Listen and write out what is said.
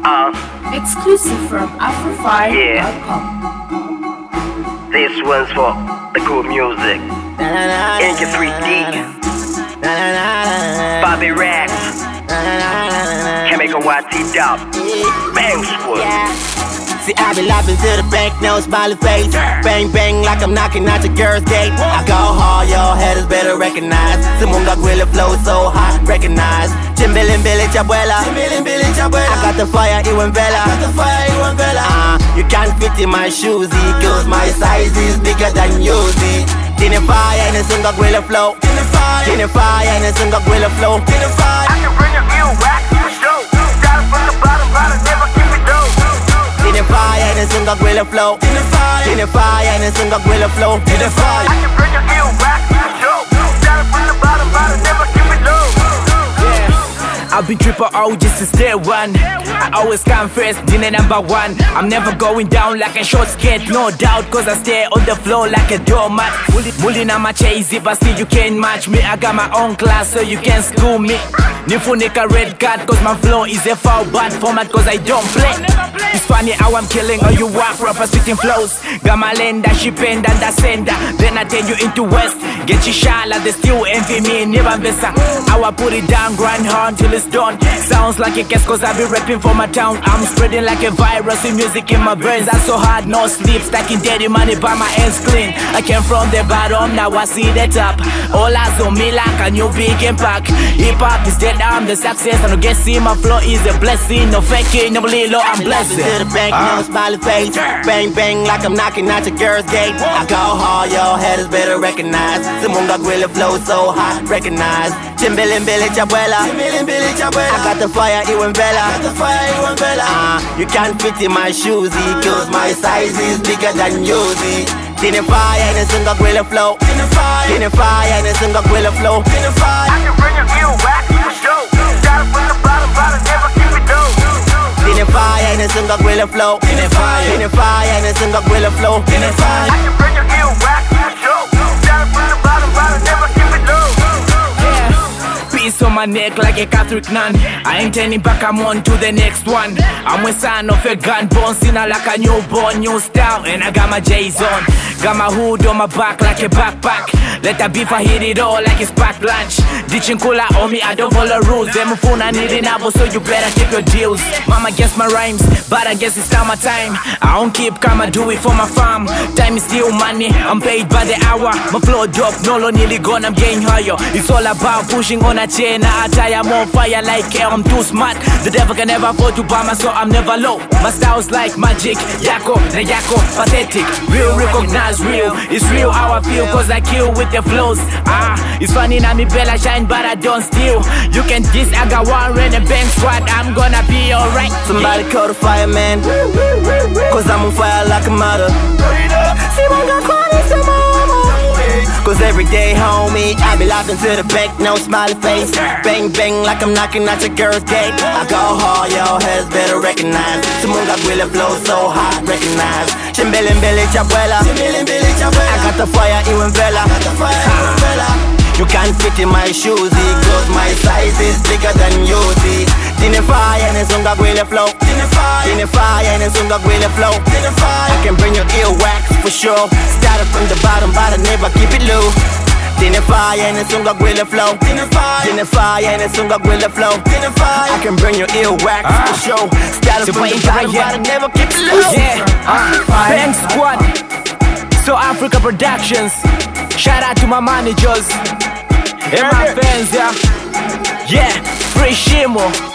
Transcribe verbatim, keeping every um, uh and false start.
Uh, Exclusive from Afrofy dot com. Yeah. This one's for the cool music. Inca three D, Bobby Rex, Chemical Y T Dub, Bang Squad. See, I be laughing to the bank, no smiley face. Bang, bang, like I'm knocking out your girl's gate. I go hard, your haters better recognize. Simunga Gwilla flow so hot, recognize. Chimbilin Billy Chabuela, I got the fire, Iwan Vela. Uh, you can't fit in my shoes, cause my size is bigger than yours. Dine fire and it's Sunga Gwilla flow. Dine fire and it's Sunga Gwilla flow. I can bring your ill wax for show. Got it from the bottom, but I never keep it low. Dine fire and it's Sunga Gwilla flow. Dine fire and it's Sunga Gwilla flow. Dine fire. I can bring your ill wax for show. Got it from the bottom, but I never keep it low. I've been triple O just since day one. I always come first, dinner number one. I'm never going down like a short skate, no doubt, cause I stay on the floor like a doormat. Mulling on my chase, but still you can't match me. I got my own class, so you can't school me. Nifunika red card, cause my flow is a foul bad format, cause I don't play. It's funny how I'm killing all you whack rappers spitting flows. Got my lender, shipping and the sender. Then I turn you into West. Get you shala, they still envy me, never vesa. How I put it down, grind hard till it's done. Sounds like a case cause I be rapping for my town. I'm spreading like a virus in music in my brains. I'm so hard, no sleep, stacking dirty money by my hands clean. I came from the bottom, now I see the top. All eyes on me like a new big impact. Hip hop is dead, I'm the success. I don't get see my flow is a blessing. No faking, no little, I'm blessed. To the bank, no smiley face. Bang, bang, like I'm knocking out your girl's gate. I go hard, your haters better recognize. Simunga Gwilla flow so hot, recognize. Chimbilin Billy Chabuela, I got the fire, Iwan Vela. Uh, you can't fit in my shoes, cause my size is bigger than yours. Dine fire and it's Sunga Gwilla flow. Dine fire and it's Sunga Gwilla flow. I can bring your ill wax for show. Got it from the bottom, but I never keep it low. Dine fire and it's Sunga Gwilla flow. Dine fire and it's Sunga Gwilla flow. I can bring your ill wax for show. Got it from the bottom, but I never keep it low. Peace on my neck like a Catholic nun. I ain't turning back, I'm on to the next one. I'm a son of a gun, born sinner like a newborn, new style. And I got my J's on. Got my hood on my back like a backpack. Let the beef I hit it all like it's packed lunch. Ditching cooler on me, I don't follow rules. Them phone I need an apple, so you better keep your deals. Mama guess my rhymes, but I guess it's not my time. I don't keep calm, I do it for my farm. Time is still money, I'm paid by the hour. My flow dope, no low nearly gone, I'm getting higher. It's all about pushing on a chain. I tire more fire like air, I'm too smart. The devil can never afford to buy my so I'm never low. My style's like magic, Yako, na Yako, pathetic. Real, recognize real. It's real how I feel, cause I kill with the flows. Ah, it's funny now me bella shine, but I don't steal. You can diss, I got one red and bang squad, I'm gonna be alright. Somebody call the fireman, cause I'm on fire like a mother. Cause every day, homie, I be laughing to the bank, no smiley face. Bang, bang, like I'm knocking out your girl's gate. I go hard, your haters better recognize. Simunga Gwilla flow so hot, recognize. Chimbilin Billy Chabuela, I got the fire, Iwan Vela. You can't fit in my shoes, cause my size is bigger than yours. Dine fire and it's Sunga Gwilla flow. Dine fire and it's Sunga Gwilla flow. I can bring your ear wax for sure. Started from the bottom, but I never keep it low. Dine fire and it's Sunga Gwilla flow. Dine fire and it's Sunga Gwilla flow. I can bring your ear wax for sure. Started from the bottom, but I never keep it low. Yeah, uh, Bang Squad, So Africa Productions. Shout out to my managers and my fans, yeah. Yeah, Free Shimo.